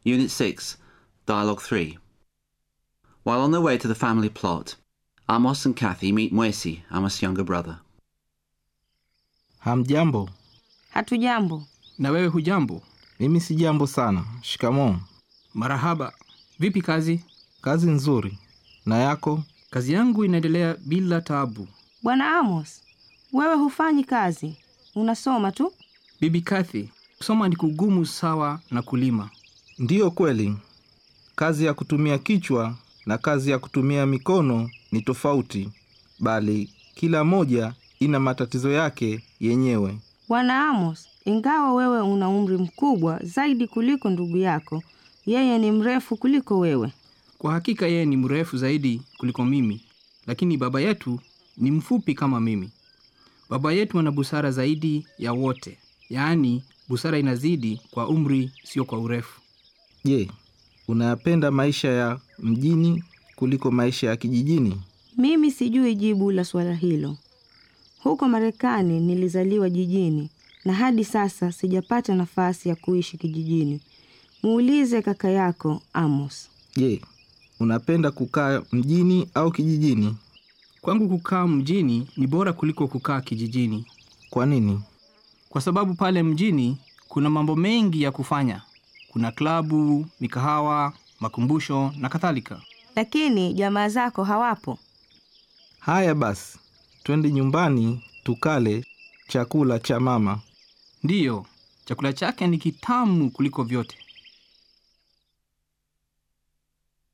Unit 6, Dialogue 3. While on their way to the family plot, Amos and Kathy meet Mwesi, Amos' younger brother. Hamjambo. Hatujambo. Na wewe hujambo? Mimi si jambo sana. Shikamoo. Marahaba. Vipi kazi? Kazi nzuri. Na yako? Kazi yangu inaendelea bila taabu. Bwana Amos, wewe hufanyi kazi. Unasoma tu? Bibi Kathy, kusoma ni kugumu sawa na kulima. Ndiyo kweli. Kazi ya kutumia kichwa na kazi ya kutumia mikono ni tofauti, bali kila moja ina matatizo yake yenyewe. Bwana Amos, ingawa wewe una umri mkubwa zaidi kuliko ndugu yako, yeye ni mrefu kuliko wewe. Kwa hakika yeye ni mrefu zaidi kuliko mimi, lakini baba yetu ni mfupi kama mimi. Baba yetu ana busara zaidi ya wote, yaani busara inazidi kwa umri, sio kwa urefu. Je, unayapenda maisha ya mjini kuliko maisha ya kijijini? Mimi sijui jibu la swala hilo. Huko Marekani nilizaliwa jijini na hadi sasa sijapata nafasi ya kuishi kijijini. Muulize kaka yako Amos. Je, unapenda kukaa mjini au kijijini? Kwangu kukaa mjini ni bora kuliko kukaa kijijini. Kwa nini? Kwa sababu pale mjini kuna mambo mengi ya kufanya. Kuna klabu, mikahawa, makumbusho na kadhalika. Lakini jamaa zako hawapo. Haya basi, twende nyumbani tukale chakula cha mama. Ndiyo, chakula chake ni kitamu kuliko vyote.